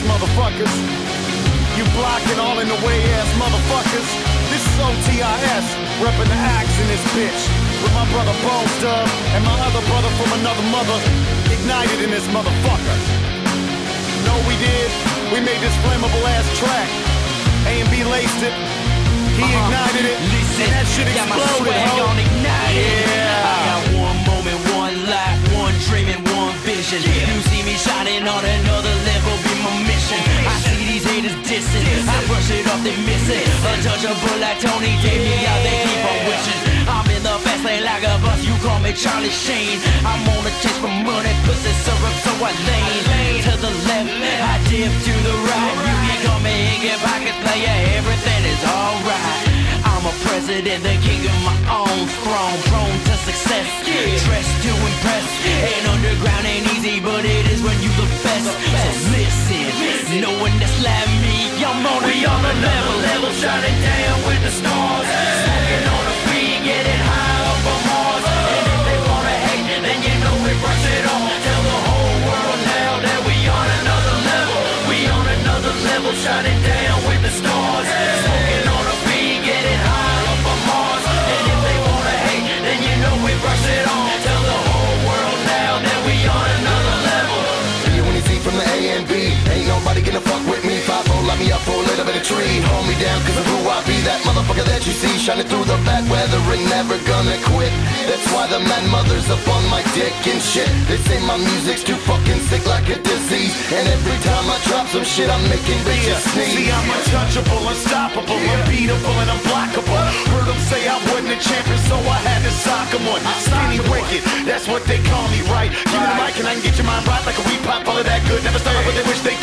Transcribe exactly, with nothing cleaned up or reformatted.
motherfuckers. You blocking all in the way ass motherfuckers. This is O T I S, reppin' the axe in this bitch. With my brother Bones Dub and my other brother from another mother, ignited in this motherfucker. Know we did? We made this flammable ass track. A and B laced it. He uh-huh. ignited it. Listen, and that shit exploded, ho. Yeah. I got one moment, one life, one dream and one vision. Yeah. You see me shining on another level, be my mission. I see these haters dissing, I brush it off, they miss it. Untouchable like Tony gave me out, they keep on wishing. I'm in the fast lane like a bus, you call me Charlie Sheen. I'm on a chase for money, pussy syrup, so I lane. To the left, I dip to the right. You can call me Iggy Pockets player, everything is alright. I'm a president, the king of my own throne, prone to success, dressed to impress. And underground ain't easy, but it is when you the best. So listen, no one that's like me, I'm on we on a level, level, shining down with the stars, smoking on a weed, getting high up on Mars. And if they wanna hate, then you know we brush it off. Tell the whole world now that we on another level, we on another level, shining down with the stars, smoking on a weed, getting high up on Mars. And if they wanna hate, then you know we brush it off. Tell the whole world now that we on another level. You when you see from the A and B, ain't nobody gonna fuck with me. Five oh, light me up for a little bit of tree. Hold me down cause of who I be. That motherfucker that you see shining through the bad weather and never gonna quit. That's why the man mother's up on my dick and shit. They say my music's too fucking sick like a disease. And every time I drop some shit I'm making bitches sneeze. See, I'm untouchable, unstoppable, unbeatable and unblockable. Heard them say I wasn't a champion, so I had to sock them one. Skinny wicked, that's what they call me, right? Give me the mic and I can get your mind right like a weed pop, all of that good. Never stop with they wish they